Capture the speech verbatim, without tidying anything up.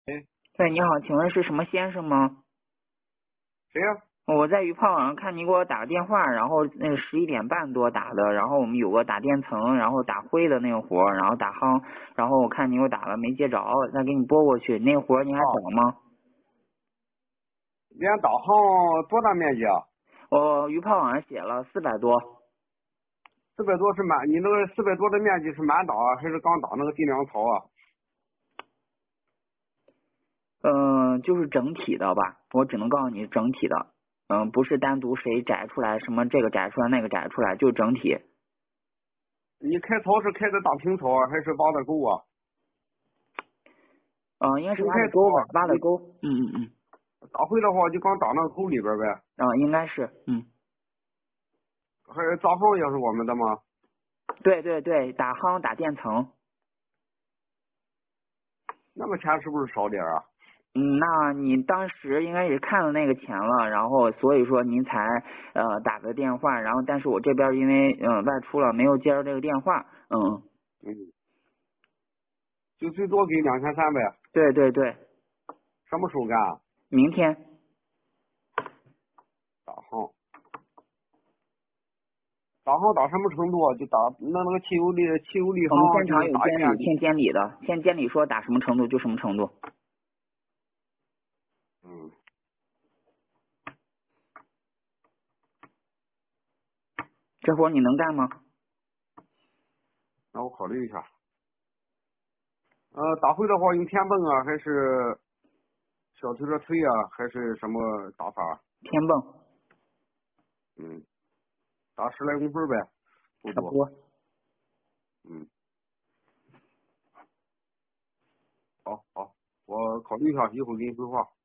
哎， 对，你好，请问是什么先生吗？ 谁呀、 我在鱼炮网上看你给我打个电话，然后那十一点半多打的，然后我们有个打电层，然后打灰的那个活儿，然后打夯，然后我看你给我打了没接着，再给你拨过去，那个活儿你还哦， 找吗？ 连导航多大面积啊？ 我鱼炮网上写了四百多， 四百多是满，你那个四百多的面积是满打啊，还是刚打那个地凉槽啊？ 嗯、就是整体的吧，我只能告诉你整体的，嗯、不是单独谁摘出来什么这个摘出来那个摘出来，就整体， 你开槽是开的大平槽啊，还是挖的沟啊？ 嗯、应该是公开槽挖的沟吧，挖的你沟，嗯嗯嗯， 打回的话就刚打那个沟里边呗。 啊、应该是，嗯， 还有闸缝也是我们的吗？ 对对对，打夯打电层。 那个钱是不是少点啊？ 嗯，那你当时应该是看了那个钱了，然后所以说您才呃打的电话，然后但是我这边因为呃外出了，没有接着这个电话，嗯， 嗯，就最多给两千三呗。 对对对， 什么时候干啊？ 明天， 打夯，打夯打什么程度啊？就打那那个汽油力汽油力夯， 我们现场就是有监理， 打一遍。 签监理的，签监理说打什么程度就什么程度， 嗯， 这活你能干吗？ 那我考虑一下。呃，打回的话用天泵啊，还是小推车推啊，还是什么打法？ 天泵， 嗯，打十来公分呗，够多。 差不多。 嗯，好好，我考虑一下，一会儿给你回话。